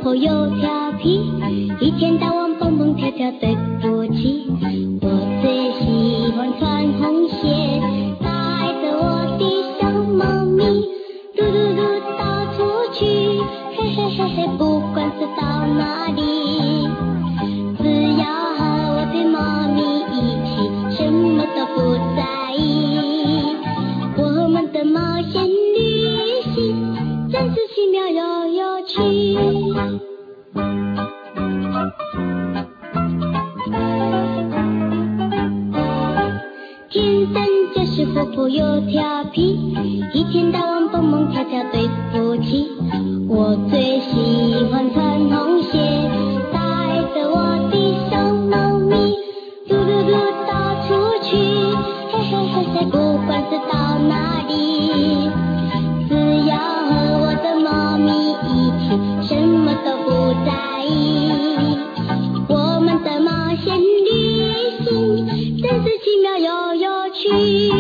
泼又调皮，一天到晚蹦蹦跳跳对不起。我最喜欢穿红鞋，带着我的小猫咪，嘟嘟嘟到处去，嘿嘿嘿嘿，不管是到哪里，只要和我的猫咪一起，什么都不在意。我们的冒险旅行真是奇妙又有趣。天生就是活泼又调皮，一天到晚蹦蹦跳跳对不起。我最喜欢穿红鞋，带着我的小猫咪，嘟嘟嘟到处去，嘿嘿嘿嘿，不管是到哪里，只要和我的猫咪一起，什么都不在意。我们的冒险旅行真是奇妙又有趣。